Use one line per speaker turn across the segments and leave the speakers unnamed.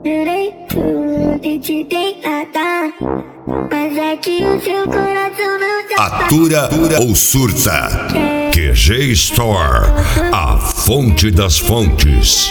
Jurei tudo e te dei nada, mas é que o seu coração não tá.
Atura ou surta. QG Store, a fonte das fontes.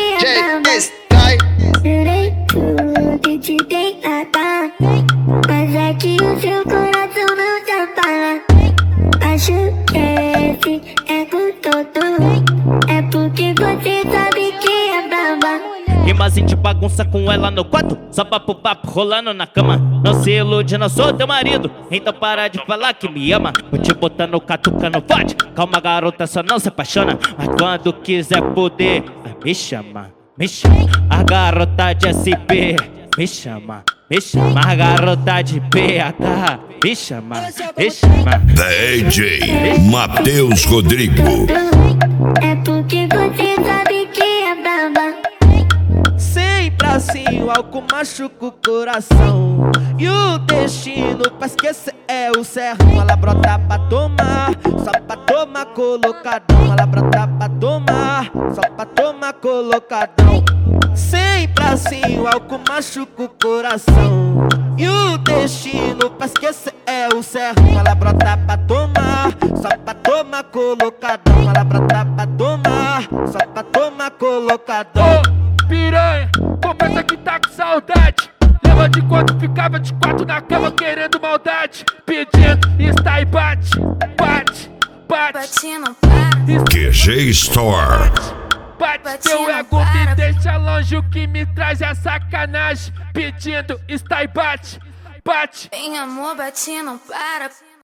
Jurei tudo e te dei nada, mas é que o seu coração não tá para. Acho que esse ego todo é porque você sabe que é brava.
Rimazinho de bagunça com ela no quarto, só papo rolando na cama. Não se ilude, não sou teu marido, então para de falar que me ama. Vou te botar no catuca, no fode. Calma garota, só não se apaixona, mas quando quiser poder, me chama, me chama. A garota de SP, me chama, me chama. A garota de PH, me chama, me chama.
DJ Matheus Rodrigo.
É porque você sabe que é brava.
Sempre assim, o álcool machuca o coração e o destino pra esquecer é o serrão. Ela brota pra tomar, só pra tomar colocadão. Ela brota pra tomar, só pra tomar colocadão. Sempre assim, o álcool machuca o coração e o destino pra esquecer é o serrão. Ela brota pra tomar, só pra tomar colocadão. Ela brota pra tomar, só pra tomar colocadão.
Piranha, confessa que tá com saudade. Lembra de quando ficava de quatro na cama querendo maldade, pedindo, está e bate, bate, bate.
Bate não para.
QG Store.
Bate teu ego, me deixa longe, o que me traz é sacanagem. Pedindo, está e bate, bate.
Bem amor, bate não para.